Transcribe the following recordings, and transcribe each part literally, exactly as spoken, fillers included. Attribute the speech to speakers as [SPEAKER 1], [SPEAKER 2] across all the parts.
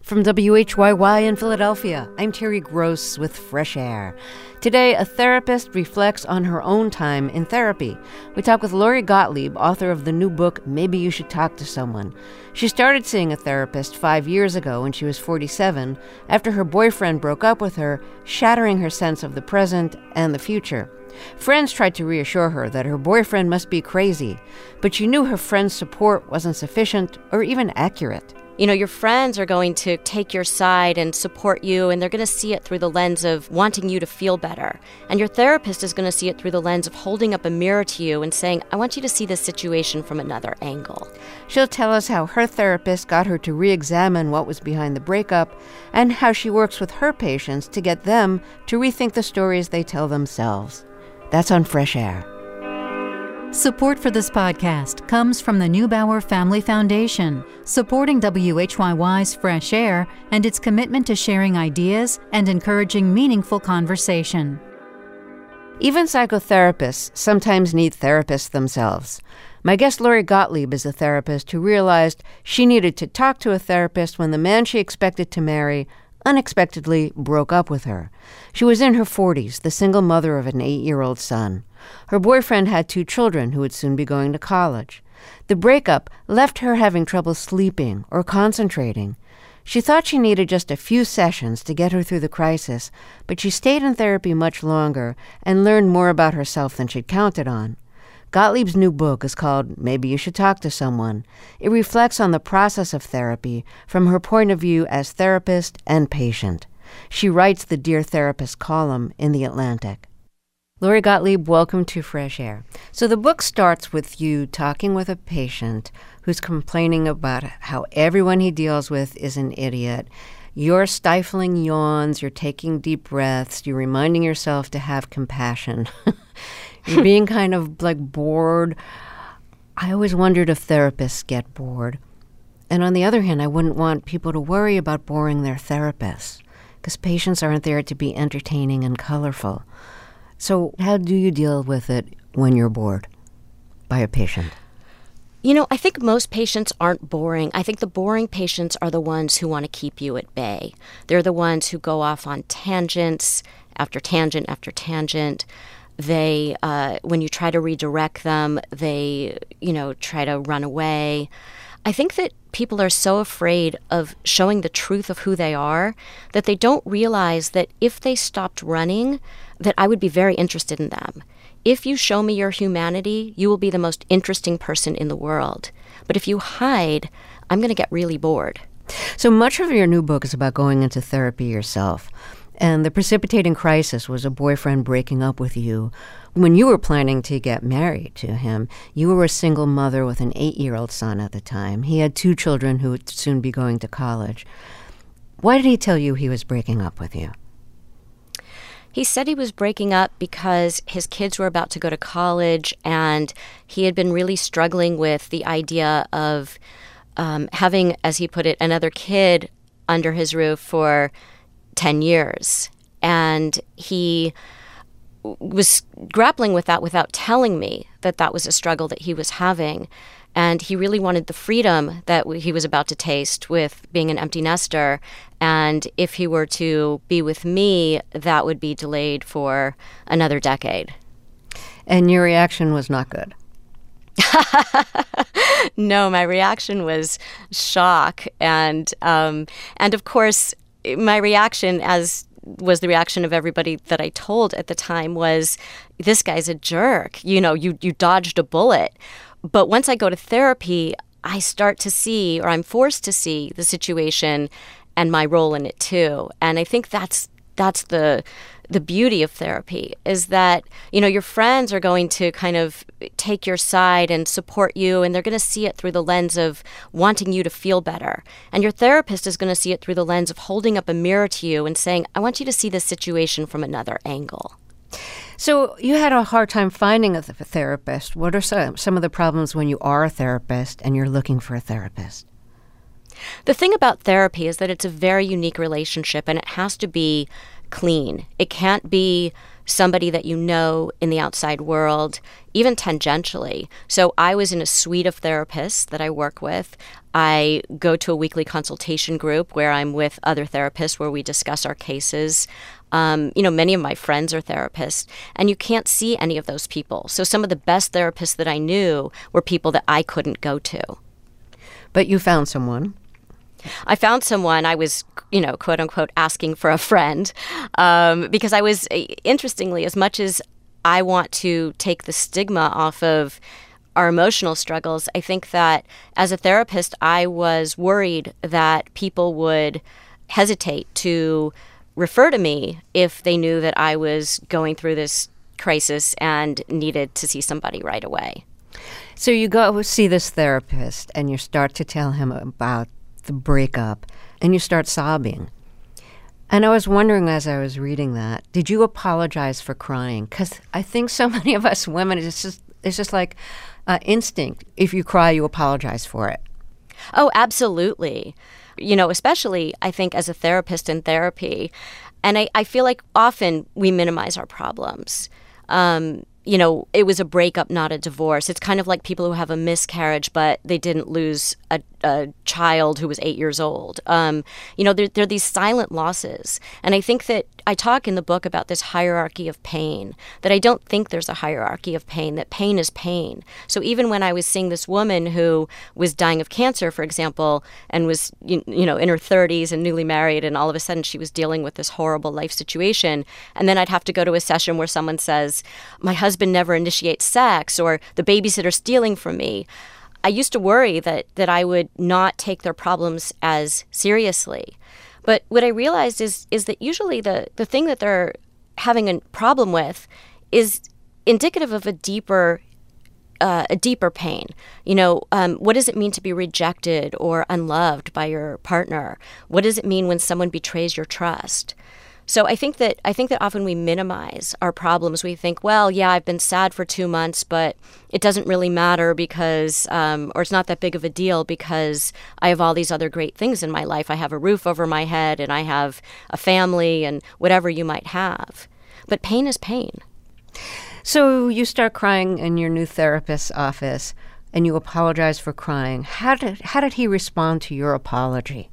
[SPEAKER 1] From W H Y Y in Philadelphia, I'm Terry Gross with Fresh Air. Today, a therapist reflects on her own time in therapy. We talk with Lori Gottlieb, author of the new book, Maybe You Should Talk to Someone. She started seeing a therapist five years ago when she was forty-seven, after her boyfriend broke up with her, shattering her sense of the present and the future. Friends tried to reassure her that her boyfriend must be crazy, but she knew her friends' support wasn't sufficient or even accurate.
[SPEAKER 2] You know, your friends are going to take your side and support you, and they're going to see it through the lens of wanting you to feel better. And your therapist is going to see it through the lens of holding up a mirror to you and saying, I want you to see this situation from another angle.
[SPEAKER 1] She'll tell us how her therapist got her to re-examine what was behind the breakup and how she works with her patients to get them to rethink the stories they tell themselves. That's on Fresh Air.
[SPEAKER 3] Support for this podcast comes from the Neubauer Family Foundation, supporting W H Y Y's Fresh Air and its commitment to sharing ideas and encouraging meaningful conversation.
[SPEAKER 1] Even psychotherapists sometimes need therapists themselves. My guest Lori Gottlieb is a therapist who realized she needed to talk to a therapist when the man she expected to marry unexpectedly broke up with her. She was in her forties, the single mother of an eight-year-old son. Her boyfriend had two children who would soon be going to college. The breakup left her having trouble sleeping or concentrating. She thought she needed just a few sessions to get her through the crisis, but she stayed in therapy much longer and learned more about herself than she'd counted on. Gottlieb's new book is called Maybe You Should Talk to Someone. It reflects on the process of therapy from her point of view as therapist and patient. She writes the Dear Therapist column in The Atlantic. Lori Gottlieb, welcome to Fresh Air. So the book starts with you talking with a patient who's complaining about how everyone he deals with is an idiot. You're stifling yawns, you're taking deep breaths, you're reminding yourself to have compassion. You're being kind of like bored. I always wondered if therapists get bored. And on the other hand, I wouldn't want people to worry about boring their therapists because patients aren't there to be entertaining and colorful. So how do you deal with it when you're bored by a patient?
[SPEAKER 2] You know, I think most patients aren't boring. I think the boring patients are the ones who want to keep you at bay. They're the ones who go off on tangents after tangent after tangent. They, uh, when you try to redirect them, they, you know, try to run away. I think that people are so afraid of showing the truth of who they are that they don't realize that if they stopped running, that I would be very interested in them. If you show me your humanity, you will be the most interesting person in the world. But if you hide, I'm going to get really bored.
[SPEAKER 1] So much of your new book is about going into therapy yourself. And the precipitating crisis was a boyfriend breaking up with you. When you were planning to get married to him, you were a single mother with an eight-year-old son at the time. He had two children who would soon be going to college. Why did he tell you he was breaking up with you?
[SPEAKER 2] He said he was breaking up because his kids were about to go to college, and he had been really struggling with the idea of um, having, as he put it, another kid under his roof for ten years. And he was grappling with that without telling me that that was a struggle that he was having. And he really wanted the freedom that he was about to taste with being an empty nester. And if he were to be with me, that would be delayed for another decade.
[SPEAKER 1] And your reaction was not good?
[SPEAKER 2] No, my reaction was shock. And um, and of course, my reaction, as was the reaction of everybody that I told at the time, was, this guy's a jerk. You know, you you dodged a bullet. But once I go to therapy, I start to see, or I'm forced to see, the situation and my role in it too. And I think that's that's the the beauty of therapy, is that, you know, your friends are going to kind of take your side and support you, and they're going to see it through the lens of wanting you to feel better. And your therapist is going to see it through the lens of holding up a mirror to you and saying, I want you to see this situation from another angle.
[SPEAKER 1] So you had a hard time finding a th- therapist. What are some, some of the problems when you are a therapist and you're looking for a therapist?
[SPEAKER 2] The thing about therapy is that it's a very unique relationship, and it has to be clean. It can't be somebody that you know in the outside world, even tangentially. So I was in a suite of therapists that I work with. I go to a weekly consultation group where I'm with other therapists where we discuss our cases. Um, you know, many of my friends are therapists, and you can't see any of those people. So some of the best therapists that I knew were people that I couldn't go to.
[SPEAKER 1] But you found someone.
[SPEAKER 2] I found someone. I was, you know, quote unquote, asking for a friend um, because I was, interestingly, as much as I want to take the stigma off of our emotional struggles, I think that as a therapist, I was worried that people would hesitate to refer to me if they knew that I was going through this crisis and needed to see somebody right away.
[SPEAKER 1] So you go see this therapist and you start to tell him about the breakup and you start sobbing. And I was wondering as I was reading that, did you apologize for crying? Because I think so many of us women, it's just it's just like uh, instinct. If you cry, you apologize for it.
[SPEAKER 2] Oh, absolutely. You know, especially I think as a therapist in therapy. And I, I feel like often we minimize our problems. Um, you know, it was a breakup, not a divorce. It's kind of like people who have a miscarriage, but they didn't lose a, a child who was eight years old. Um, you know, there, there are these silent losses. And I think that I talk in the book about this hierarchy of pain, that I don't think there's a hierarchy of pain, that pain is pain. So even when I was seeing this woman who was dying of cancer, for example, and was, you, you know, in her thirties and newly married, and all of a sudden she was dealing with this horrible life situation, and then I'd have to go to a session where someone says, my husband never initiates sex, or the babysitter's stealing from me. I used to worry that that I would not take their problems as seriously. But what I realized is is that usually the, the thing that they're having a problem with is indicative of a deeper uh, a deeper pain. You know, um, what does it mean to be rejected or unloved by your partner? What does it mean when someone betrays your trust? So I think that I think that often we minimize our problems. We think, well, yeah, I've been sad for two months, but it doesn't really matter because, um, or it's not that big of a deal because I have all these other great things in my life. I have a roof over my head and I have a family and whatever you might have. But pain is pain.
[SPEAKER 1] So you start crying in your new therapist's office and you apologize for crying. How did how did he respond to your apology?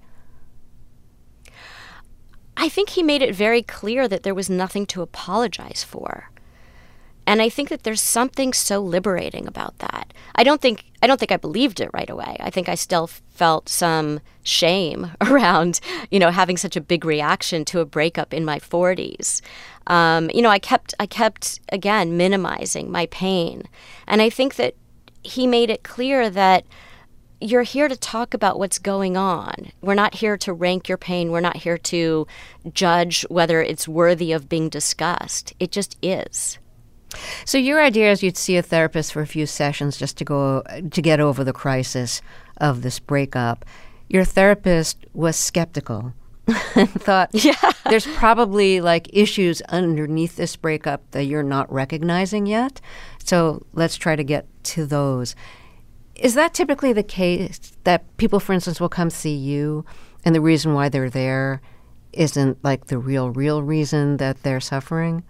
[SPEAKER 2] I think he made it very clear that there was nothing to apologize for. And I think that there's something so liberating about that. I don't think I don't think I believed it right away. I think I still felt some shame around, you know, having such a big reaction to a breakup in my forties. Um, you know, I kept I kept again minimizing my pain. And I think that he made it clear that you're here to talk about what's going on. We're not here to rank your pain. We're not here to judge whether it's worthy of being discussed. It just is.
[SPEAKER 1] So your idea is you'd see a therapist for a few sessions just to go to get over the crisis of this breakup. Your therapist was skeptical and thought, yeah. There's probably like issues underneath this breakup that you're not recognizing yet. So let's try to get to those. Is that typically the case that people, for instance, will come see you and the reason why they're there isn't like the real, real reason that they're suffering?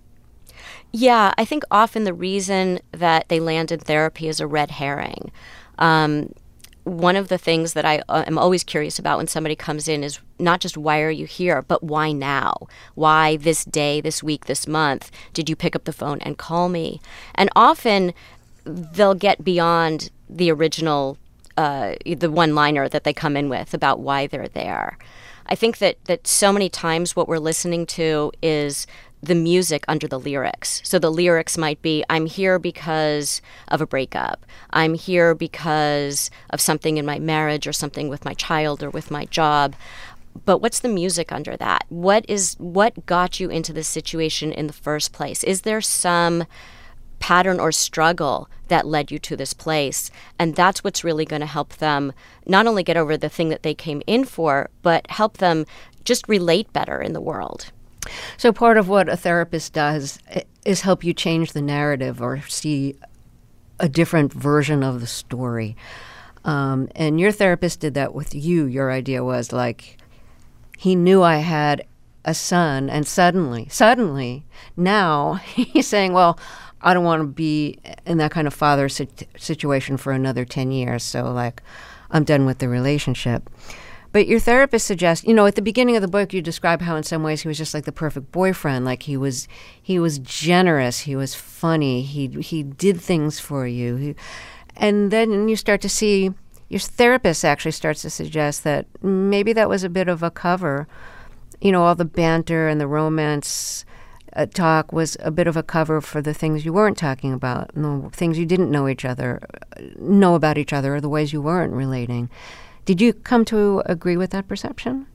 [SPEAKER 2] Yeah, I think often the reason that they land in therapy is a red herring. Um, one of the things that I uh, am always curious about when somebody comes in is not just why are you here, but why now? Why this day, this week, this month did you pick up the phone and call me? And often they'll get beyond the original, uh, the one-liner that they come in with about why they're there. I think that, that so many times what we're listening to is the music under the lyrics. So the lyrics might be, I'm here because of a breakup. I'm here because of something in my marriage or something with my child or with my job. But what's the music under that? What is what got you into this situation in the first place? Is there some pattern or struggle that led you to this place? And that's what's really going to help them not only get over the thing that they came in for, but help them just relate better in the world.
[SPEAKER 1] So part of what a therapist does is help you change the narrative or see a different version of the story. Um, and your therapist did that with you. Your idea was like, he knew I had a son, and suddenly, suddenly, now he's saying, well, I don't want to be in that kind of father sit- situation for another ten years, so, like, I'm done with the relationship. But your therapist suggests, you know, at the beginning of the book, you describe how in some ways he was just like the perfect boyfriend. Like he was, he was generous, he was funny, he he did things for you. He, and then you start to see, your therapist actually starts to suggest that maybe that was a bit of a cover. You know, all the banter and the romance uh, talk was a bit of a cover for the things you weren't talking about, the things you didn't know each other, know about each other, or the ways you weren't relating. Did you come to agree with that perception?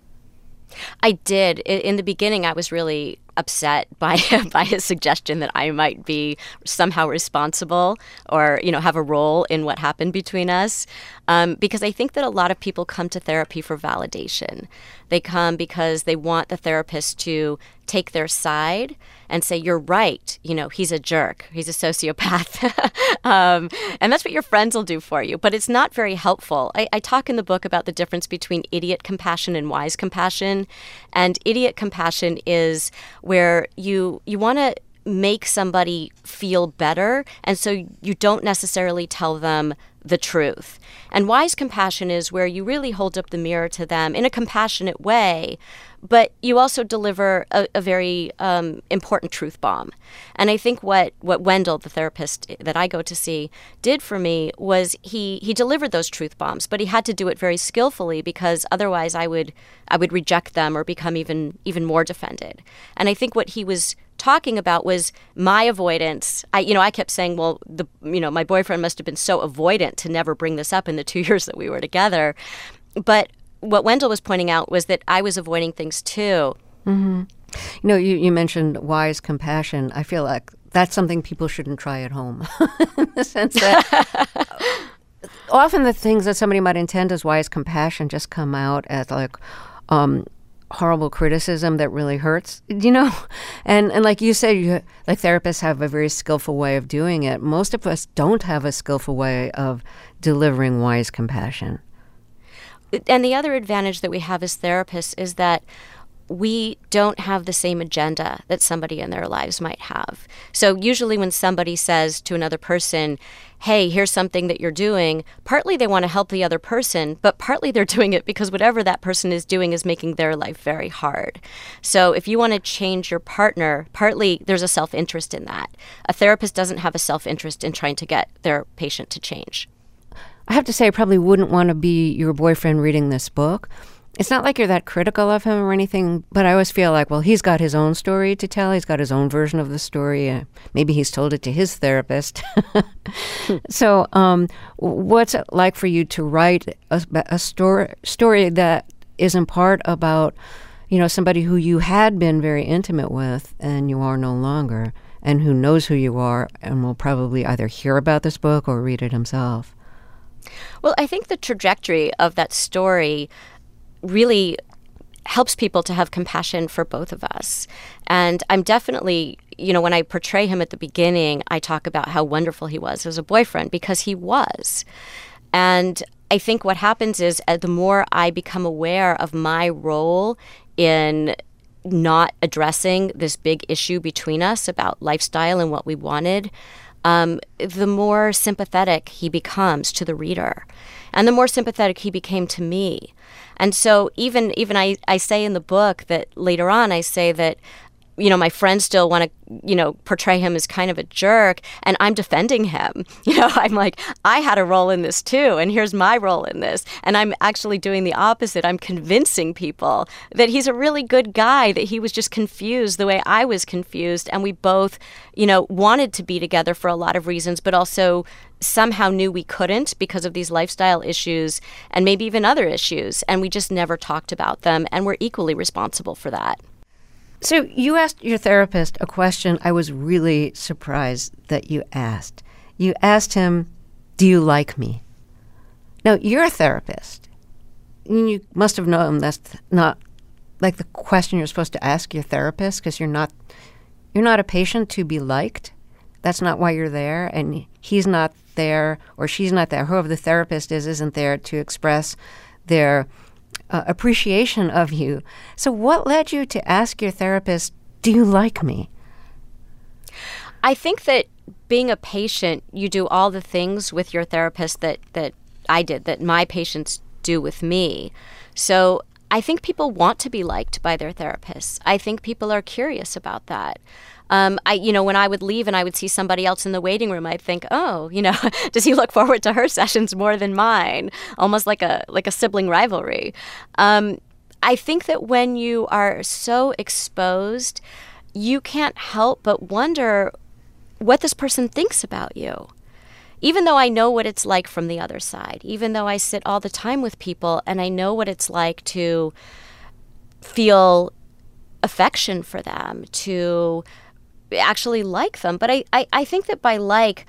[SPEAKER 2] I did. In the beginning, I was really upset by by his suggestion that I might be somehow responsible or, you know, have a role in what happened between us. Um, because I think that a lot of people come to therapy for validation. They come because they want the therapist to take their side and say, you're right, you know, he's a jerk, he's a sociopath. um, and that's what your friends will do for you. But it's not very helpful. I, I talk in the book about the difference between idiot compassion and wise compassion. And idiot compassion is where you you want to make somebody feel better, and so you don't necessarily tell them the truth. And wise compassion is where you really hold up the mirror to them in a compassionate way, but you also deliver a, a very um, important truth bomb. And I think what, what Wendell, the therapist that I go to see, did for me was he he delivered those truth bombs, but he had to do it very skillfully because otherwise I would I would reject them or become even even more defended. And I think what he was talking about was my avoidance. I, you know, I kept saying, well, the, you know, my boyfriend must have been so avoidant to never bring this up in the two years that we were together. But what Wendell was pointing out was that I was avoiding things too.
[SPEAKER 1] Mm-hmm. You know, you, you mentioned wise compassion. I feel like that's something people shouldn't try at home in the sense that often the things that somebody might intend as wise compassion just come out as like, um, horrible criticism that really hurts, you know? And and like you said, you, like therapists have a very skillful way of doing it. Most of us don't have a skillful way of delivering wise compassion.
[SPEAKER 2] And the other advantage that we have as therapists is that we don't have the same agenda that somebody in their lives might have. So usually when somebody says to another person, hey, here's something that you're doing, partly they want to help the other person, but partly they're doing it because whatever that person is doing is making their life very hard. So if you want to change your partner, partly there's a self-interest in that. A therapist doesn't have a self-interest in trying to get their patient to change.
[SPEAKER 1] I have to say, I probably wouldn't want to be your boyfriend reading this book. It's not like you're that critical of him or anything, but I always feel like, well, he's got his own story to tell. He's got his own version of the story. Uh, maybe he's told it to his therapist. So um, what's it like for you to write a, a story, story that is in part about, you know, somebody who you had been very intimate with and you are no longer, and who knows who you are and will probably either hear about this book or read it himself?
[SPEAKER 2] Well, I think the trajectory of that story really helps people to have compassion for both of us. And I'm definitely, you know, when I portray him at the beginning, I talk about how wonderful he was as a boyfriend, because he was. And I think what happens is uh, the more I become aware of my role in not addressing this big issue between us about lifestyle and what we wanted, um, the more sympathetic he becomes to the reader. And the more sympathetic he became to me. And so even even I, I say in the book that later on I say that, you know, my friends still want to, you know, portray him as kind of a jerk, and I'm defending him. You know, I'm like, I had a role in this too, and here's my role in this. And I'm actually doing the opposite. I'm convincing people that he's a really good guy, that he was just confused the way I was confused, and we both, you know, wanted to be together for a lot of reasons, but also somehow knew we couldn't because of these lifestyle issues and maybe even other issues, and we just never talked about them, and we're equally responsible for that.
[SPEAKER 1] So you asked your therapist a question I was really surprised that you asked. You asked him, do you like me? Now, you're a therapist. You must have known that's not like the question you're supposed to ask your therapist, because you're not you're not a patient to be liked. That's not why you're there, and he's not there, or she's not there. Whoever the therapist is isn't there to express their uh, appreciation of you. So what led you to ask your therapist, do you like me?
[SPEAKER 2] I think that being a patient, you do all the things with your therapist that, that I did, that my patients do with me. So I think people want to be liked by their therapists. I think people are curious about that. Um, I, you know, when I would leave and I would see somebody else in the waiting room, I'd think, oh, you know, does he look forward to her sessions more than mine? Almost like a like a sibling rivalry. Um, I think that when you are so exposed, you can't help but wonder what this person thinks about you. Even though I know what it's like from the other side, even though I sit all the time with people and I know what it's like to feel affection for them, to actually like them. But I, I, I think that by like,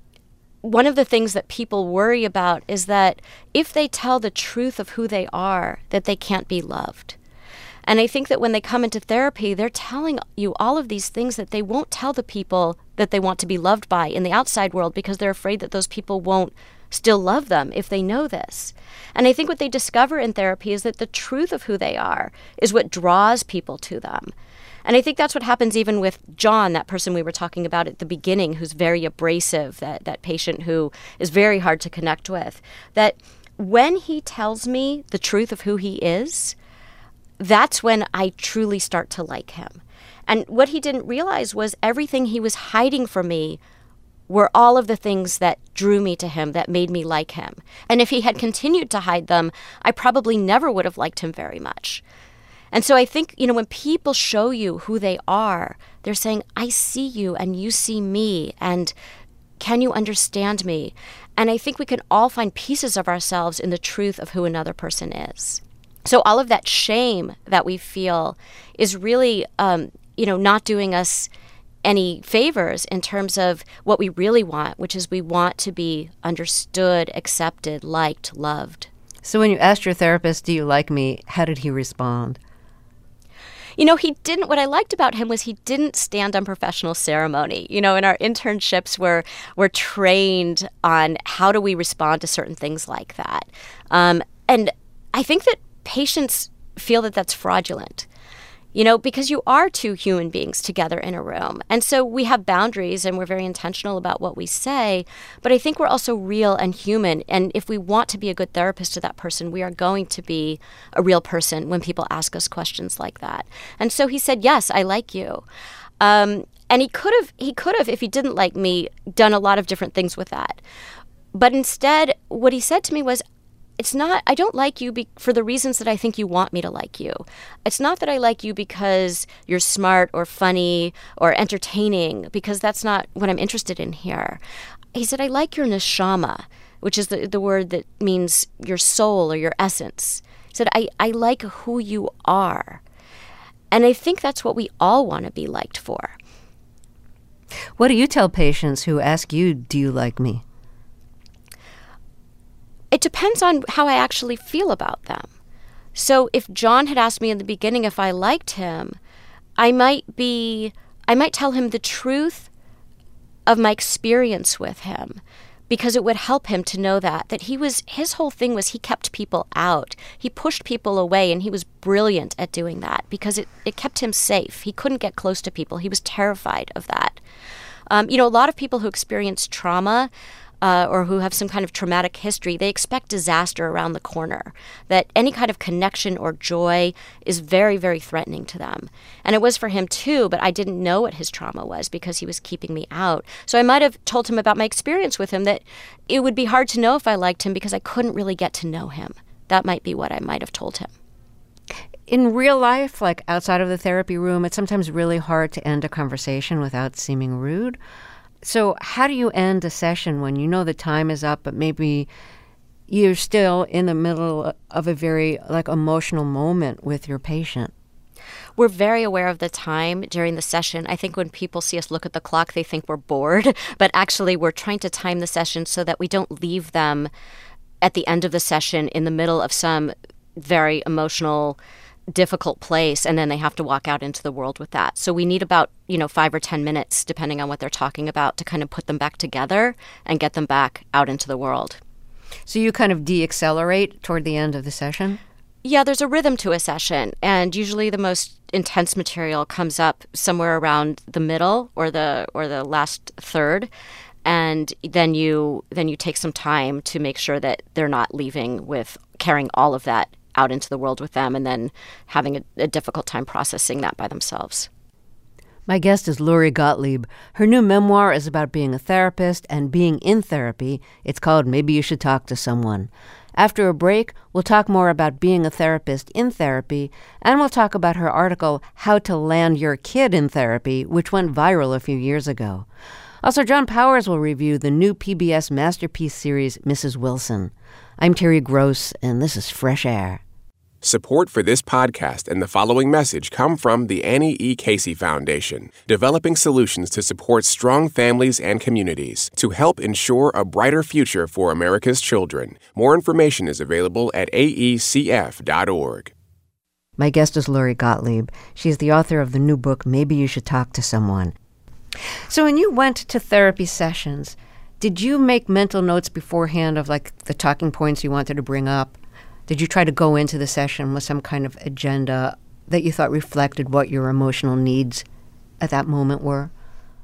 [SPEAKER 2] one of the things that people worry about is that if they tell the truth of who they are, that they can't be loved. And I think that when they come into therapy, they're telling you all of these things that they won't tell the people that they want to be loved by in the outside world because they're afraid that those people won't still love them if they know this. And I think what they discover in therapy is that the truth of who they are is what draws people to them. And I think that's what happens even with John, that person we were talking about at the beginning, who's very abrasive, that, that patient who is very hard to connect with. That when he tells me the truth of who he is, that's when I truly start to like him. And what he didn't realize was everything he was hiding from me were all of the things that drew me to him, that made me like him. And if he had continued to hide them, I probably never would have liked him very much. And so I think, you know, when people show you who they are, they're saying, I see you and you see me, and can you understand me? And I think we can all find pieces of ourselves in the truth of who another person is. So all of that shame that we feel is really, um, you know, not doing us any favors in terms of what we really want, which is we want to be understood, accepted, liked, loved.
[SPEAKER 1] So when you asked your therapist, do you like me, how did he respond?
[SPEAKER 2] You know, he didn't, what I liked about him was he didn't stand on professional ceremony. You know, in our internships, we're, we're trained on how do we respond to certain things like that. Um, and I think that patients feel that that's fraudulent, you know, because you are two human beings together in a room. And so we have boundaries and we're very intentional about what we say, but I think we're also real and human. And if we want to be a good therapist to that person, we are going to be a real person when people ask us questions like that. And so he said, yes, I like you. Um, and he could have, he could have, if he didn't like me, done a lot of different things with that. But instead, what he said to me was, It's not, I don't like you be, for the reasons that I think you want me to like you. It's not that I like you because you're smart or funny or entertaining, because that's not what I'm interested in here. He said, I like your neshama, which is the, the word that means your soul or your essence. He said, I, I like who you are. And I think that's what we all want to be liked for.
[SPEAKER 1] What do you tell patients who ask you, do you like me?
[SPEAKER 2] It depends on how I actually feel about them. So if John had asked me in the beginning if I liked him, I might be, I might tell him the truth of my experience with him, because it would help him to know that, that he was, his whole thing was he kept people out. He pushed people away, and he was brilliant at doing that because it, it kept him safe. He couldn't get close to people. He was terrified of that. Um, you know, a lot of people who experience trauma Uh, or who have some kind of traumatic history, they expect disaster around the corner, that any kind of connection or joy is very, very threatening to them. And it was for him too, but I didn't know what his trauma was because he was keeping me out. So I might have told him about my experience with him, that it would be hard to know if I liked him because I couldn't really get to know him. That might be what I might have told him.
[SPEAKER 1] In real life, like outside of the therapy room, it's sometimes really hard to end a conversation without seeming rude. So how do you end a session when you know the time is up, but maybe you're still in the middle of a very like emotional moment with your patient?
[SPEAKER 2] We're very aware of the time during the session. I think when people see us look at the clock, they think we're bored, but actually we're trying to time the session so that we don't leave them at the end of the session in the middle of some very emotional, difficult place, and then they have to walk out into the world with that. So we need about, you know, five or ten minutes, depending on what they're talking about, to kind of put them back together and get them back out into the world.
[SPEAKER 1] So you kind of de-accelerate toward the end of the session?
[SPEAKER 2] Yeah, there's a rhythm to a session, and usually the most intense material comes up somewhere around the middle or the or the last third, and then you then you take some time to make sure that they're not leaving with carrying all of that out into the world with them and then having a, a difficult time processing that by themselves.
[SPEAKER 1] My guest is Lori Gottlieb. Her new memoir is about being a therapist and being in therapy. It's called Maybe You Should Talk to Someone. After a break, we'll talk more about being a therapist in therapy, and we'll talk about her article, How to Land Your Kid in Therapy, which went viral a few years ago. Also, John Powers will review the new P B S masterpiece series, Missus Wilson. I'm Terry Gross, and this is Fresh Air.
[SPEAKER 4] Support for this podcast and the following message come from the Annie E. Casey Foundation, developing solutions to support strong families and communities to help ensure a brighter future for America's children. More information is available at A E C F dot org.
[SPEAKER 1] My guest is Lori Gottlieb. She's the author of the new book, Maybe You Should Talk to Someone. So when you went to therapy sessions, did you make mental notes beforehand of like the talking points you wanted to bring up? Did you try to go into the session with some kind of agenda that you thought reflected what your emotional needs at that moment were?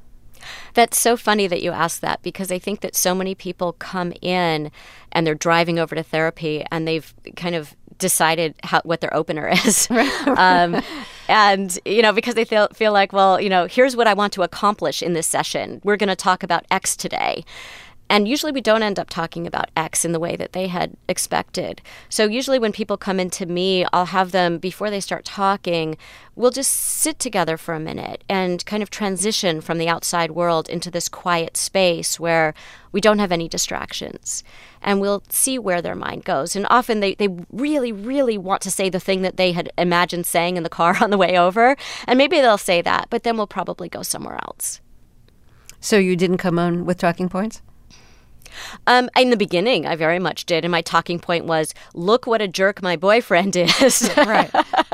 [SPEAKER 2] That's so funny that you asked that, because I think that so many people come in and they're driving over to therapy and they've kind of decided how, what their opener is. um, and, you know, because they feel, feel like, well, you know, here's what I want to accomplish in this session. We're going to talk about X today. And usually we don't end up talking about X in the way that they had expected. So usually when people come into me, I'll have them, before they start talking, we'll just sit together for a minute and kind of transition from the outside world into this quiet space where we don't have any distractions. And we'll see where their mind goes. And often they, they really, really want to say the thing that they had imagined saying in the car on the way over. And maybe they'll say that, but then we'll probably go somewhere else.
[SPEAKER 1] So you didn't come on with talking points?
[SPEAKER 2] Um, in the beginning, I very much did. And my talking point was, look what a jerk my boyfriend is.
[SPEAKER 1] Right.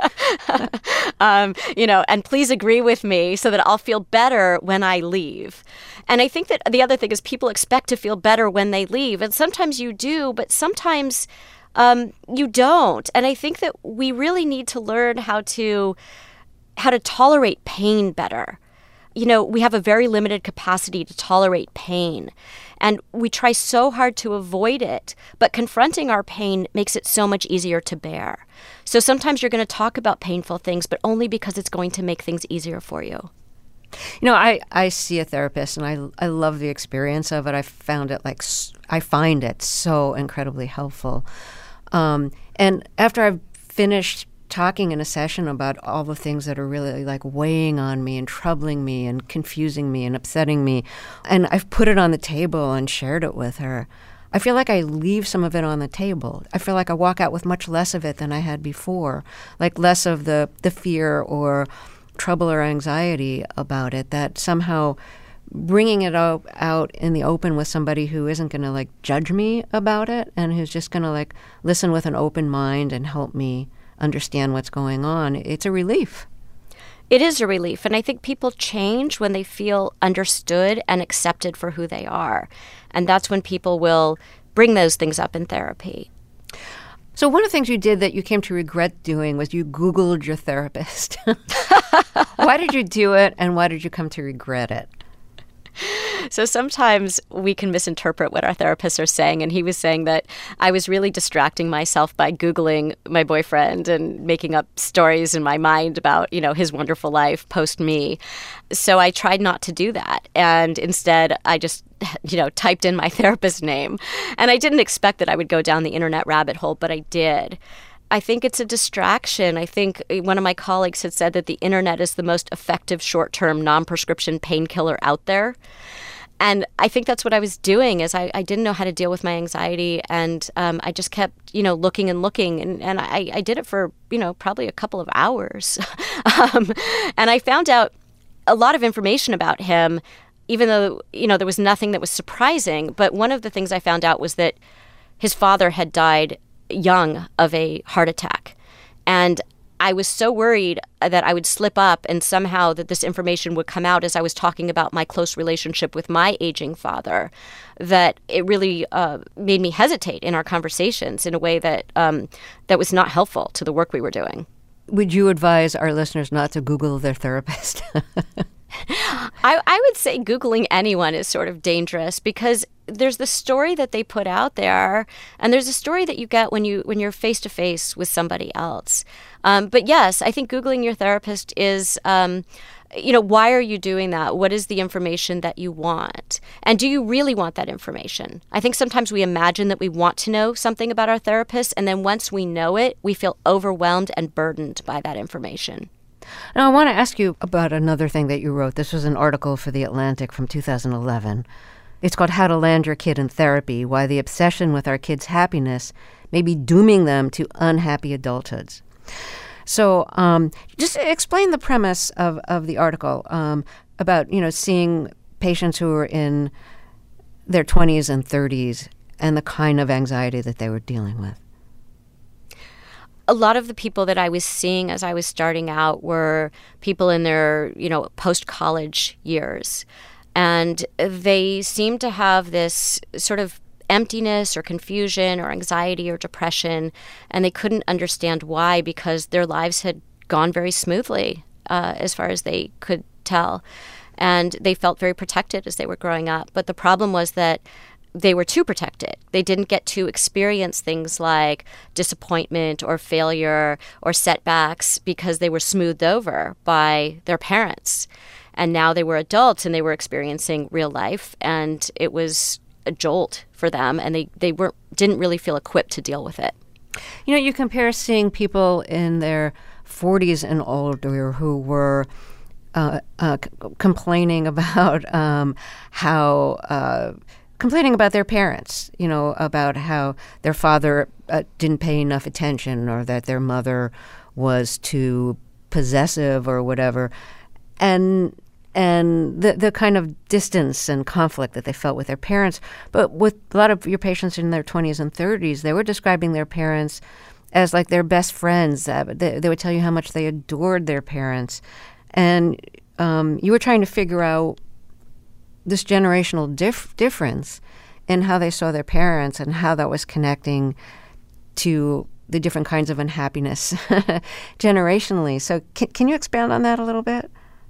[SPEAKER 2] um, you know, and please agree with me so that I'll feel better when I leave. And I think that the other thing is people expect to feel better when they leave. And sometimes you do, but sometimes um, you don't. And I think that we really need to learn how to how to tolerate pain better. You know, we have a very limited capacity to tolerate pain, and we try so hard to avoid it, but confronting our pain makes it so much easier to bear. So sometimes you're going to talk about painful things, but only because it's going to make things easier for you.
[SPEAKER 1] You know, I, I see a therapist, and I, I love the experience of it. I found it like, I find it so incredibly helpful. Um, and after I've finished talking in a session about all the things that are really like weighing on me and troubling me and confusing me and upsetting me, and I've put it on the table and shared it with her, I feel like I leave some of it on the table. I feel like I walk out with much less of it than I had before, like less of the, the fear or trouble or anxiety about it, that somehow bringing it out, out in the open with somebody who isn't going to like judge me about it and who's just going to like listen with an open mind and help me understand what's going on, it's a relief.
[SPEAKER 2] It is a relief. And I think people change when they feel understood and accepted for who they are. And that's when people will bring those things up in therapy.
[SPEAKER 1] So one of the things you did that you came to regret doing was you Googled your therapist. Why did you do it, and why did you come to regret it?
[SPEAKER 2] So sometimes we can misinterpret what our therapists are saying. And he was saying that I was really distracting myself by Googling my boyfriend and making up stories in my mind about, you know, his wonderful life post me. So I tried not to do that. And instead, I just, you know, typed in my therapist's name. And I didn't expect that I would go down the internet rabbit hole, but I did. I think it's a distraction. I think one of my colleagues had said that the internet is the most effective short-term non-prescription painkiller out there. And I think that's what I was doing, is I, I didn't know how to deal with my anxiety. And um, I just kept, you know, looking and looking. And, and I, I did it for, you know, probably a couple of hours. um, and I found out a lot of information about him, even though, you know, there was nothing that was surprising. But one of the things I found out was that his father had died young of a heart attack. And I was so worried that I would slip up and somehow that this information would come out as I was talking about my close relationship with my aging father, that it really uh, made me hesitate in our conversations in a way that um, that was not helpful to the work we were doing.
[SPEAKER 1] Would you advise our listeners not to Google their therapist?
[SPEAKER 2] I, I would say Googling anyone is sort of dangerous because there's the story that they put out there, and there's a story that you get when you when you're face to face with somebody else. Um, but yes, I think Googling your therapist is, um, you know, why are you doing that? What is the information that you want? And do you really want that information? I think sometimes we imagine that we want to know something about our therapist, and then once we know it, we feel overwhelmed and burdened by that information.
[SPEAKER 1] Now, I want to ask you about another thing that you wrote. This was an article for The Atlantic from two thousand eleven. It's called How to Land Your Kid in Therapy, Why the Obsession with Our Kids' Happiness May Be Dooming Them to Unhappy Adulthoods. So um, just explain the premise of, of the article um, about, you know, seeing patients who were in their twenties and thirties and the kind of anxiety that they were dealing with.
[SPEAKER 2] A lot of the people that I was seeing as I was starting out were people in their, you know, post-college years. And they seemed to have this sort of emptiness or confusion or anxiety or depression, and they couldn't understand why because their lives had gone very smoothly uh, as far as they could tell. And they felt very protected as they were growing up. But the problem was that they were too protected. They didn't get to experience things like disappointment or failure or setbacks because they were smoothed over by their parents. And now they were adults and they were experiencing real life, and it was a jolt for them, and they, they weren't didn't really feel equipped to deal with it.
[SPEAKER 1] You know, you compare seeing people in their forties and older who were uh, uh, c- complaining about um, how uh, complaining about their parents, you know, about how their father uh, didn't pay enough attention or that their mother was too possessive or whatever. And and the the kind of distance and conflict that they felt with their parents. But with a lot of your patients in their twenties and thirties, they were describing their parents as like their best friends. Uh, they, they would tell you how much they adored their parents. And um, you were trying to figure out this generational dif- difference in how they saw their parents and how that was connecting to the different kinds of unhappiness generationally. So can, can you expand on that a little bit?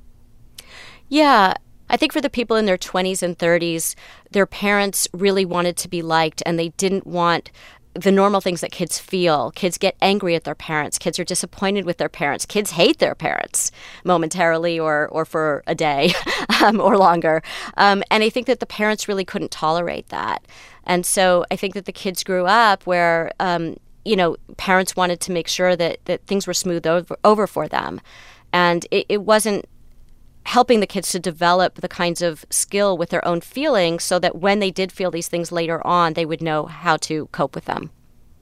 [SPEAKER 2] Yeah, I think for the people in their twenties and thirties, their parents really wanted to be liked, and they didn't want the normal things that kids feel. Kids get angry at their parents. Kids are disappointed with their parents. Kids hate their parents momentarily or or for a day um, or longer. Um, and I think that the parents really couldn't tolerate that. And so I think that the kids grew up where, um, you know, parents wanted to make sure that, that things were smoothed over, over for them. And it, it wasn't helping the kids to develop the kinds of skill with their own feelings so that when they did feel these things later on, they would know how to cope with them.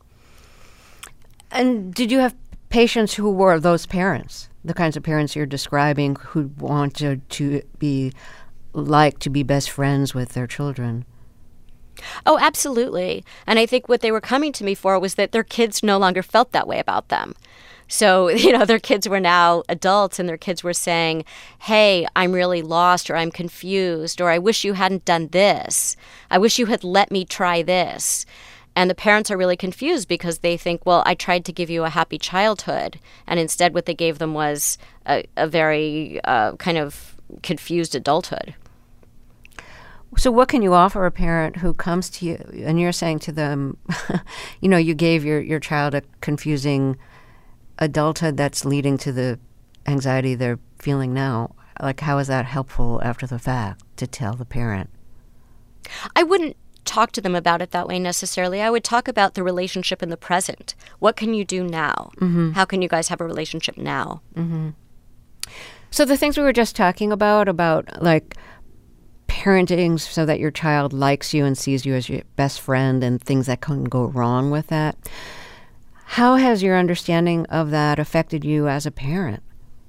[SPEAKER 1] And did you have patients who were those parents, the kinds of parents you're describing, who wanted to be like to be best friends with their children?
[SPEAKER 2] Oh, absolutely. And I think what they were coming to me for was that their kids no longer felt that way about them. So, you know, their kids were now adults and their kids were saying, hey, I'm really lost, or I'm confused, or I wish you hadn't done this. I wish you had let me try this. And the parents are really confused because they think, well, I tried to give you a happy childhood. And instead what they gave them was a, a very uh, kind of confused adulthood.
[SPEAKER 1] So what can you offer a parent who comes to you and you're saying to them, you know, you gave your, your child a confusing adulthood that's leading to the anxiety they're feeling now? Like, how is that helpful after the fact to tell the parent?
[SPEAKER 2] I wouldn't talk to them about it that way necessarily. I would talk about the relationship in the present. What can you do now? Mm-hmm. How can you guys have a relationship now?
[SPEAKER 1] Mm-hmm. So the things we were just talking about, about like parenting so that your child likes you and sees you as your best friend and things that can go wrong with that, how has your understanding of that affected you as a parent?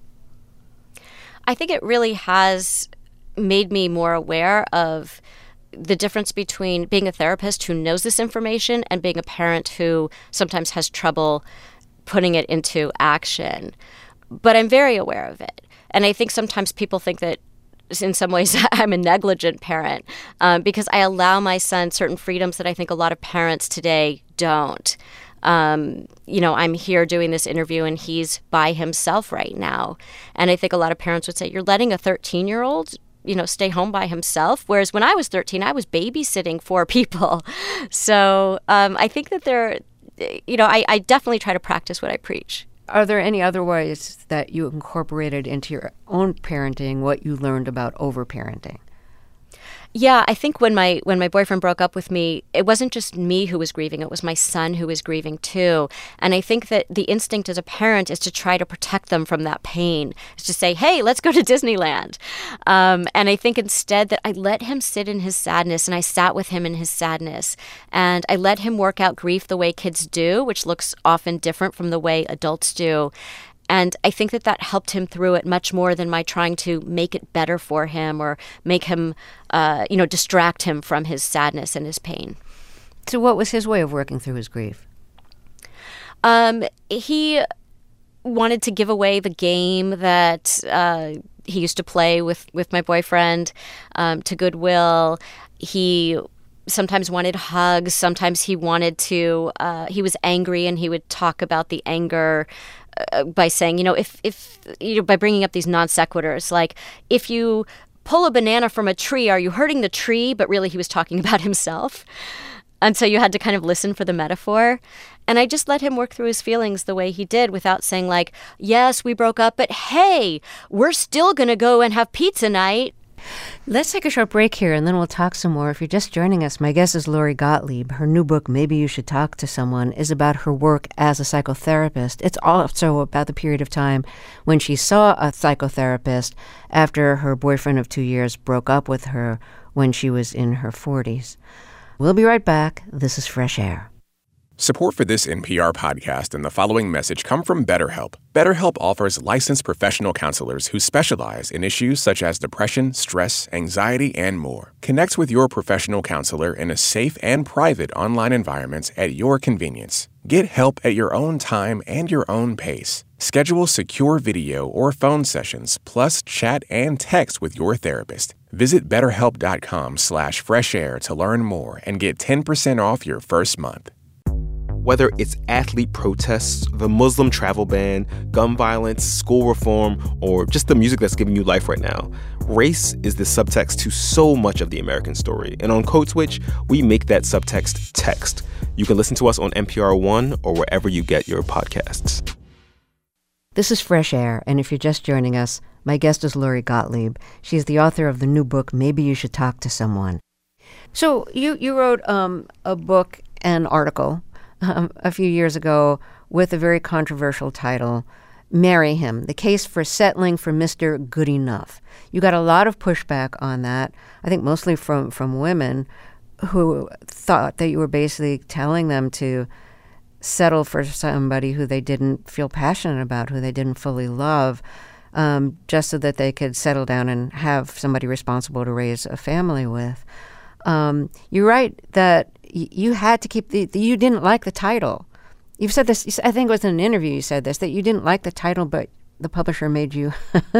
[SPEAKER 2] I think it really has made me more aware of the difference between being a therapist who knows this information and being a parent who sometimes has trouble putting it into action. But I'm very aware of it. And I think sometimes people think that in some ways I'm a negligent parent um, because I allow my son certain freedoms that I think a lot of parents today don't. Um, you know, I'm here doing this interview and he's by himself right now. And I think a lot of parents would say, you're letting a thirteen-year-old, you know, stay home by himself. Whereas when I was thirteen, I was babysitting four people. So um, I think that there, you know, I, I definitely try to practice what I preach.
[SPEAKER 1] Are there any other ways that you incorporated into your own parenting what you learned about overparenting?
[SPEAKER 2] Yeah, I think when my when my boyfriend broke up with me, it wasn't just me who was grieving. It was my son who was grieving too. And I think that the instinct as a parent is to try to protect them from that pain. Is to say, hey, let's go to Disneyland. Um, and I think instead that I let him sit in his sadness and I sat with him in his sadness. And I let him work out grief the way kids do, which looks often different from the way adults do. And I think that that helped him through it much more than my trying to make it better for him or make him, uh, you know, distract him from his sadness and his pain.
[SPEAKER 1] So what was his way of working through his grief?
[SPEAKER 2] Um, he wanted to give away the game that uh, he used to play with, with my boyfriend um, to Goodwill. He sometimes wanted hugs. Sometimes he wanted to, uh, he was angry and he would talk about the anger Uh, by saying, you know, if, if, you know, by bringing up these non sequiturs, like if you pull a banana from a tree, are you hurting the tree? But really he was talking about himself. And so you had to kind of listen for the metaphor. And I just let him work through his feelings the way he did without saying like, yes, we broke up, but hey, we're still going to go and have pizza night.
[SPEAKER 1] Let's take a short break here, and then we'll talk some more. If you're just joining us, my guest is Lori Gottlieb. Her new book, Maybe You Should Talk to Someone, is about her work as a psychotherapist. It's also about the period of time when she saw a psychotherapist after her boyfriend of two years broke up with her when she was in her forties. We'll be right back. This is Fresh Air.
[SPEAKER 4] Support for this N P R podcast and the following message come from BetterHelp. BetterHelp offers licensed professional counselors who specialize in issues such as depression, stress, anxiety, and more. Connect with your professional counselor in a safe and private online environment at your convenience. Get help at your own time and your own pace. Schedule secure video or phone sessions, plus chat and text with your therapist. Visit betterhelp.com slash fresh air to learn more and get ten percent off your first month.
[SPEAKER 5] Whether it's athlete protests, the Muslim travel ban, gun violence, school reform, or just the music that's giving you life right now, race is the subtext to so much of the American story. And on Code Switch, we make that subtext text. You can listen to us on N P R One or wherever you get your podcasts.
[SPEAKER 1] This is Fresh Air, and if you're just joining us, my guest is Lori Gottlieb. She's the author of the new book, Maybe You Should Talk to Someone. So you, you wrote um, a book and article Um, a few years ago with a very controversial title, Marry Him, The Case for Settling for Mister Good Enough. You got a lot of pushback on that, I think mostly from, from women who thought that you were basically telling them to settle for somebody who they didn't feel passionate about, who they didn't fully love, um, just so that they could settle down and have somebody responsible to raise a family with. Um, you're right that you had to keep the, you didn't like the title. You've said this, I think it was in an interview you said this, that you didn't like the title, but the publisher made you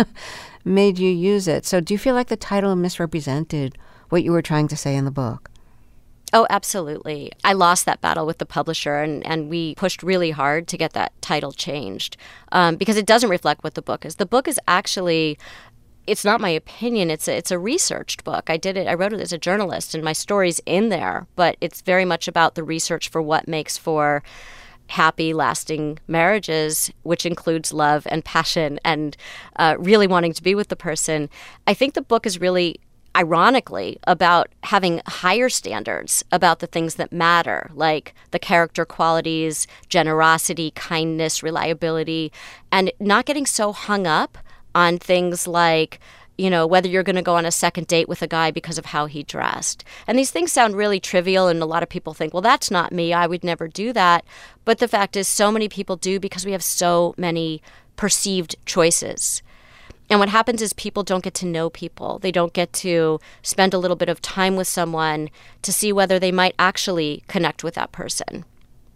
[SPEAKER 1] made you use it. So do you feel like the title misrepresented what you were trying to say in the book?
[SPEAKER 2] Oh, absolutely. I lost that battle with the publisher, and, and we pushed really hard to get that title changed um, because it doesn't reflect what the book is. The book is actually... It's not my opinion. It's a, it's a researched book. I did it. I wrote it as a journalist, and my story's in there. But it's very much about the research for what makes for happy, lasting marriages, which includes love and passion and uh, really wanting to be with the person. I think the book is really, ironically, about having higher standards about the things that matter, like the character qualities, generosity, kindness, reliability, and not getting so hung up on things like, you know, whether you're going to go on a second date with a guy because of how he dressed. And these things sound really trivial, and a lot of people think, well, that's not me. I would never do that. But the fact is, so many people do because we have so many perceived choices. And what happens is people don't get to know people. They don't get to spend a little bit of time with someone to see whether they might actually connect with that person.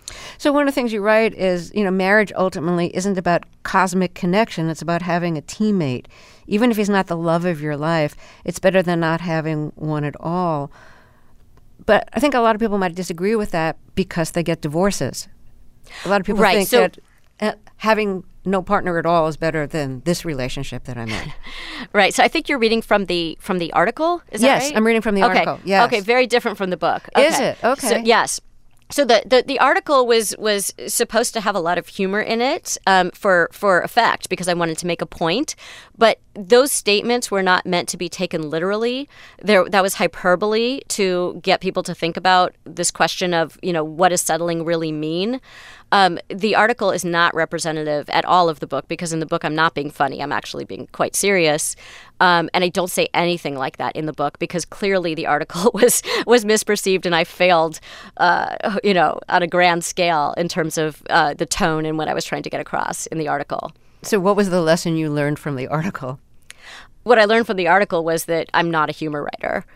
[SPEAKER 1] So one of the things you write is, you know, marriage ultimately isn't about cosmic connection. It's about having a teammate. Even if he's not the love of your life, it's better than not having one at all. But I think a lot of people might disagree with that because they get divorces. A lot of people
[SPEAKER 2] right,
[SPEAKER 1] think
[SPEAKER 2] so,
[SPEAKER 1] that uh, having no partner at all is better than this relationship that I'm in.
[SPEAKER 2] Right. So I think you're reading from the from the article. Is that
[SPEAKER 1] yes,
[SPEAKER 2] right?
[SPEAKER 1] I'm reading from the
[SPEAKER 2] okay.
[SPEAKER 1] article. Yes.
[SPEAKER 2] Okay. Very different from the book. Okay.
[SPEAKER 1] Is it? Okay.
[SPEAKER 2] So, yes. So the, the, the article was was supposed to have a lot of humor in it um, for for effect because I wanted to make a point, but those statements were not meant to be taken literally. There that was hyperbole to get people to think about this question of, you know, what does settling really mean? Um, the article is not representative at all of the book because in the book I'm not being funny. I'm actually being quite serious. Um, and I don't say anything like that in the book because clearly the article was was misperceived and I failed, uh, you know, on a grand scale in terms of uh, the tone and what I was trying to get across in the article.
[SPEAKER 1] So what was the lesson you learned from the article?
[SPEAKER 2] What I learned from the article was that I'm not a humor writer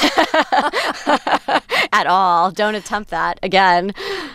[SPEAKER 2] at all. Don't attempt that again.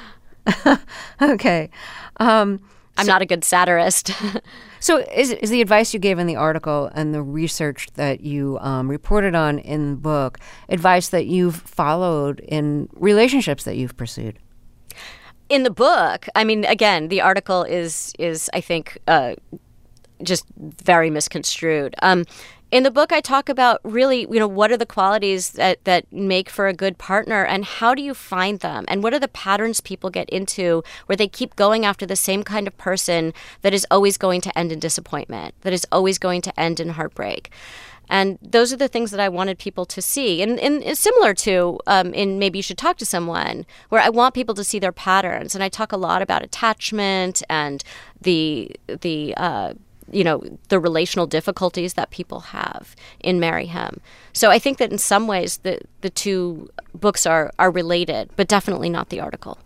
[SPEAKER 1] Okay. Um,
[SPEAKER 2] I'm
[SPEAKER 1] so,
[SPEAKER 2] not a good satirist.
[SPEAKER 1] So is, is the advice you gave in the article and the research that you um, reported on in the book advice that you've followed in relationships that you've pursued?
[SPEAKER 2] In the book, I mean, again, the article is, is I think, uh, just very misconstrued. Um, in the book, I talk about really, you know, what are the qualities that, that make for a good partner and how do you find them? And what are the patterns people get into where they keep going after the same kind of person that is always going to end in disappointment, that is always going to end in heartbreak? And those are the things that I wanted people to see. And, and it's similar to um, in Maybe You Should Talk to Someone, where I want people to see their patterns. And I talk a lot about attachment and the the uh, you know, the relational difficulties that people have in Marry Him. So I think that in some ways the, the two books are, are related, but definitely not the article.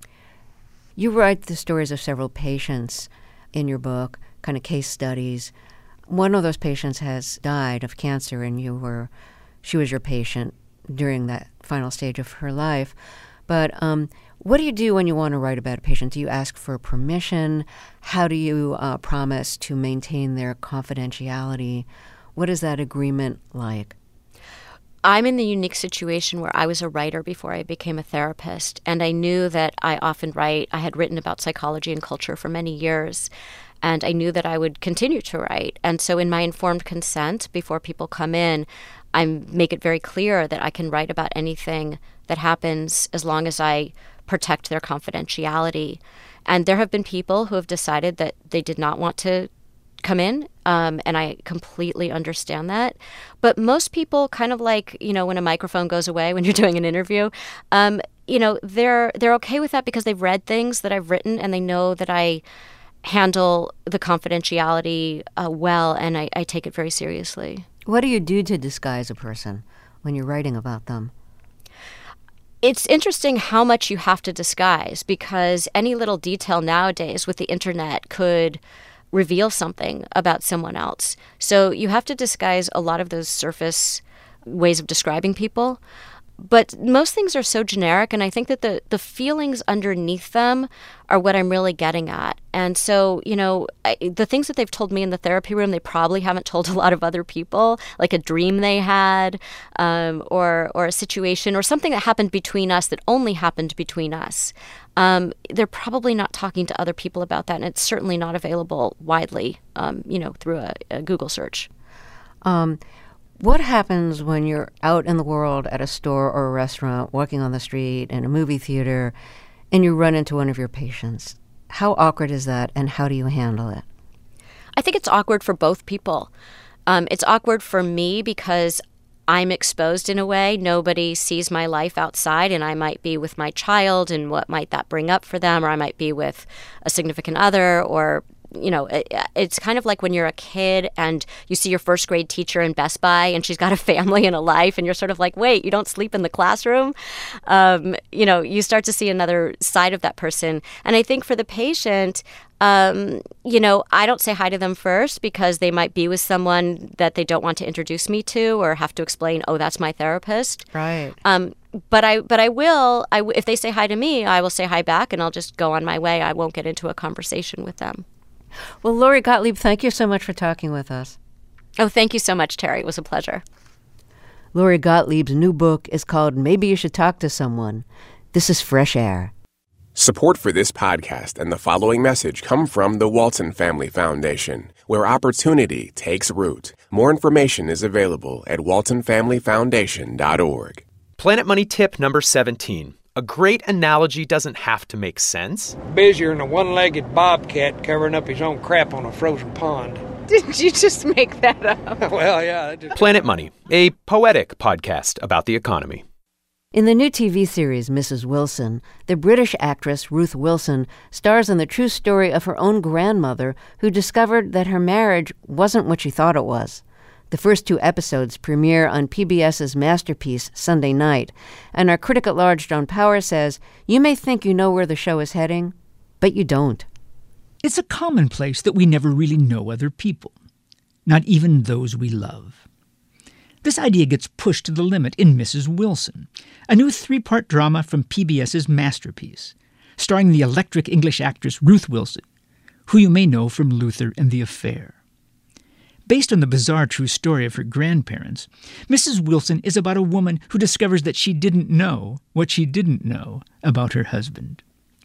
[SPEAKER 1] You write the stories of several patients in your book, kind of case studies. One of those patients has died of cancer, and you were, she was your patient during that final stage of her life. But um, what do you do when you want to write about a patient? Do you ask for permission? How do you uh, promise to maintain their confidentiality? What is that agreement like?
[SPEAKER 2] I'm in the unique situation where I was a writer before I became a therapist, and I knew that I often write. I had written about psychology and culture for many years, and I knew that I would continue to write. And so in my informed consent, before people come in, I make it very clear that I can write about anything that happens as long as I protect their confidentiality. And there have been people who have decided that they did not want to come in, um, and I completely understand that. But most people, kind of like, you know, when a microphone goes away when you're doing an interview, um, you know, they're they're okay with that because they've read things that I've written and they know that I handle the confidentiality uh, well, and I, I take it very seriously.
[SPEAKER 1] What do you do to disguise a person when you're writing about them?
[SPEAKER 2] It's interesting how much you have to disguise because any little detail nowadays with the internet could reveal something about someone else. So you have to disguise a lot of those surface ways of describing people. But most things are so generic, and I think that the, the feelings underneath them are what I'm really getting at. And so, you know, I, the things that they've told me in the therapy room, they probably haven't told a lot of other people, like a dream they had, um, or or a situation, or something that happened between us that only happened between us. Um, they're probably not talking to other people about that, and it's certainly not available widely, um, you know, through a, a Google search.
[SPEAKER 1] Um What happens when you're out in the world at a store or a restaurant, walking on the street, in a movie theater, and you run into one of your patients? How awkward is that, and how do you handle it?
[SPEAKER 2] I think it's awkward for both people. Um, it's awkward for me because I'm exposed in a way. Nobody sees my life outside, and I might be with my child, and what might that bring up for them, or I might be with a significant other, or you know, it, it's kind of like when you're a kid and you see your first grade teacher in Best Buy and she's got a family and a life and you're sort of like, wait, you don't sleep in the classroom? Um, you know, you start to see another side of that person. And I think for the patient, Um, you know, I don't say hi to them first because they might be with someone that they don't want to introduce me to or have to explain, oh, that's my therapist.
[SPEAKER 1] Right.
[SPEAKER 2] Um, but I, but I will, I, if they say hi to me, I will say hi back and I'll just go on my way. I won't get into a conversation with them.
[SPEAKER 1] Well, Lori Gottlieb, thank you so much for talking with us.
[SPEAKER 2] Oh, thank you so much, Terry. It was a pleasure.
[SPEAKER 1] Lori Gottlieb's new book is called Maybe You Should Talk to Someone. This is Fresh Air.
[SPEAKER 4] Support for this podcast and the following message come from the Walton Family Foundation, where opportunity takes root. More information is available at walton family foundation dot org.
[SPEAKER 6] Planet Money tip number seventeen. A great analogy doesn't have to make sense.
[SPEAKER 7] Busier than a one-legged bobcat covering up his own crap on a frozen pond.
[SPEAKER 8] Did you just make that up?
[SPEAKER 7] Well, yeah. Just...
[SPEAKER 6] Planet Money, a poetic podcast about the economy.
[SPEAKER 1] In the new T V series Missus Wilson, the British actress Ruth Wilson stars in the true story of her own grandmother who discovered that her marriage wasn't what she thought it was. The first two episodes premiere on P B S's Masterpiece Sunday night, and our critic at large, John Power, says, you may think you know where the show is heading, but you don't.
[SPEAKER 9] It's a commonplace that we never really know other people, not even those we love. This idea gets pushed to the limit in Missus Wilson, a new three-part drama from P B S's Masterpiece, starring the electric English actress Ruth Wilson, who you may know from Luther and the Affair. Based on the bizarre true story of her grandparents, Missus Wilson is about a woman who discovers that she didn't know what she didn't know about her husband.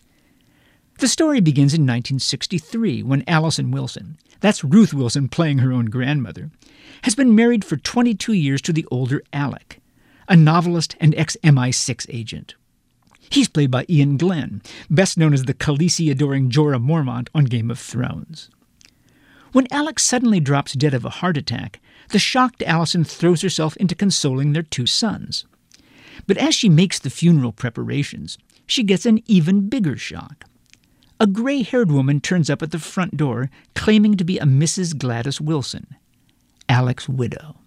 [SPEAKER 9] The story begins in nineteen sixty-three when Allison Wilson, that's Ruth Wilson playing her own grandmother, has been married for twenty-two years to the older Alec, a novelist and ex-M I six agent. He's played by Ian Glenn, best known as the Khaleesi-adoring Jorah Mormont on Game of Thrones. When Alec suddenly drops dead of a heart attack, the shocked Allison throws herself into consoling their two sons. But as she makes the funeral preparations, she gets an even bigger shock. A gray-haired woman turns up at the front door claiming to be a Missus Gladys Wilson, Alec's widow.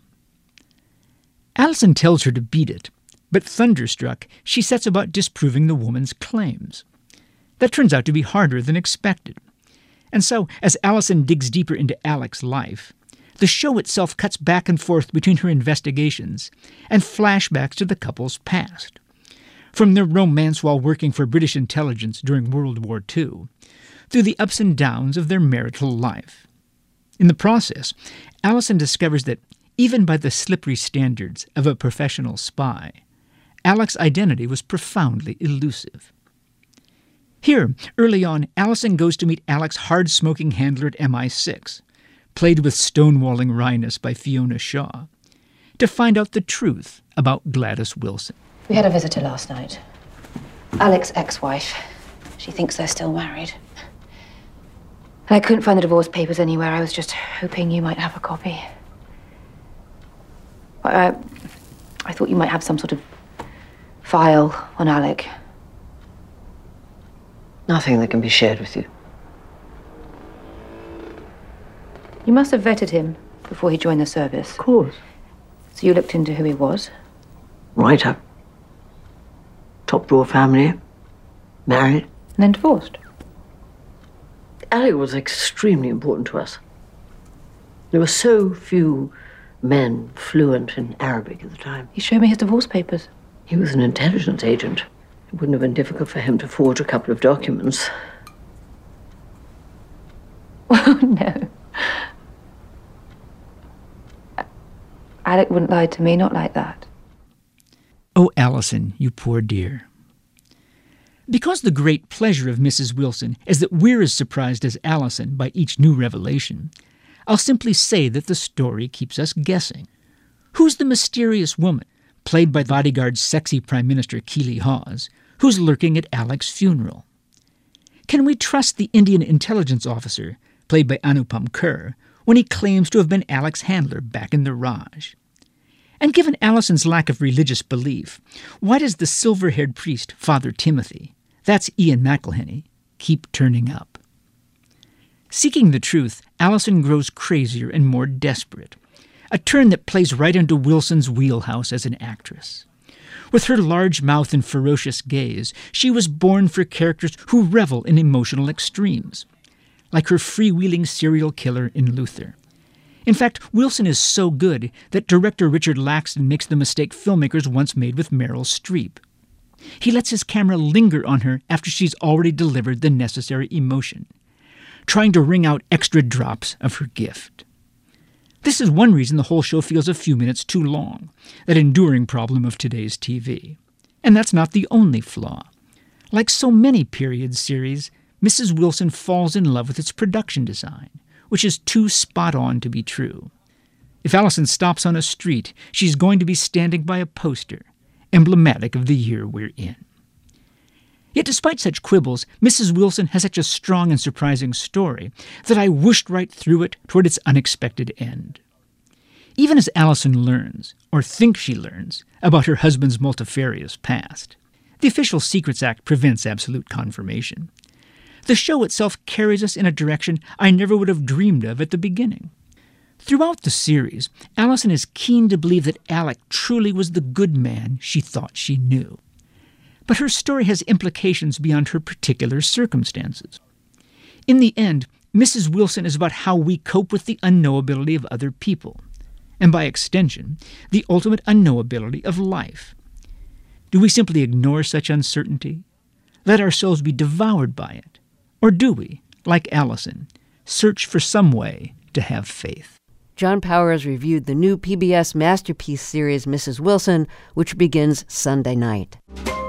[SPEAKER 9] Allison tells her to beat it, but thunderstruck, she sets about disproving the woman's claims. That turns out to be harder than expected. And so, as Allison digs deeper into Alec's life, the show itself cuts back and forth between her investigations and flashbacks to the couple's past. From their romance while working for British intelligence during World War Two, through the ups and downs of their marital life. In the process, Allison discovers that, even by the slippery standards of a professional spy, Alec's identity was profoundly elusive. Here, early on, Allison goes to meet Alec's hard-smoking handler at M I six, played with stonewalling wryness by Fiona Shaw, to find out the truth about Gladys Wilson.
[SPEAKER 10] We had a visitor last night. Alec's ex-wife. She thinks they're still married. And I couldn't find the divorce papers anywhere. I was just hoping you might have a copy. I, I thought you might have some sort of file on Alec.
[SPEAKER 11] Nothing that can be shared with you.
[SPEAKER 10] You must have vetted him before he joined the service.
[SPEAKER 11] Of course.
[SPEAKER 10] So you looked into who he was?
[SPEAKER 11] Right up. Top drawer family. Married.
[SPEAKER 10] And then divorced.
[SPEAKER 11] Alec was extremely important to us. There were so few men fluent in Arabic at the time.
[SPEAKER 10] He showed me his divorce papers.
[SPEAKER 11] He was an intelligence agent. It wouldn't have been difficult for him to forge a couple of documents.
[SPEAKER 10] Oh, no. Alec wouldn't lie to me, not like that.
[SPEAKER 9] Oh, Allison, you poor dear. Because the great pleasure of Missus Wilson is that we're as surprised as Allison by each new revelation, I'll simply say that the story keeps us guessing. Who's the mysterious woman, played by bodyguard's sexy Prime Minister Keeley Hawes, who's lurking at Alec's funeral? Can we trust the Indian intelligence officer, played by Anupam Kher, when he claims to have been Alec's handler back in the Raj? And given Allison's lack of religious belief, why does the silver-haired priest, Father Timothy, that's Ian McElhenney, keep turning up? Seeking the truth, Allison grows crazier and more desperate, a turn that plays right into Wilson's wheelhouse as an actress. With her large mouth and ferocious gaze, she was born for characters who revel in emotional extremes, like her freewheeling serial killer in Luther. In fact, Wilson is so good that director Richard Laxton makes the mistake filmmakers once made with Meryl Streep. He lets his camera linger on her after she's already delivered the necessary emotion, trying to wring out extra drops of her gift. This is one reason the whole show feels a few minutes too long, that enduring problem of today's T V. And that's not the only flaw. Like so many period series, Missus Wilson falls in love with its production design, which is too spot on to be true. If Allison stops on a street, she's going to be standing by a poster, emblematic of the year we're in. Yet despite such quibbles, Missus Wilson has such a strong and surprising story that I whooshed right through it toward its unexpected end. Even as Allison learns, or thinks she learns, about her husband's multifarious past, the Official Secrets Act prevents absolute confirmation. The show itself carries us in a direction I never would have dreamed of at the beginning. Throughout the series, Allison is keen to believe that Alec truly was the good man she thought she knew. But her story has implications beyond her particular circumstances. In the end, Missus Wilson is about how we cope with the unknowability of other people, and by extension, the ultimate unknowability of life. Do we simply ignore such uncertainty, let ourselves be devoured by it, or do we, like Allison, search for some way to have faith?
[SPEAKER 1] John Powers reviewed the new P B S masterpiece series Missus Wilson, which begins Sunday night.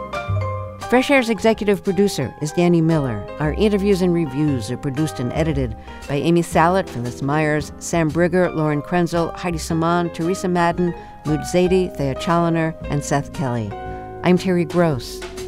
[SPEAKER 1] Fresh Air's executive producer is Danny Miller. Our interviews and reviews are produced and edited by Amy Salet, Phyllis Myers, Sam Brigger, Lauren Krenzel, Heidi Saman, Teresa Madden, Mood Zadie, Thea Chaloner, and Seth Kelly. I'm Terry Gross.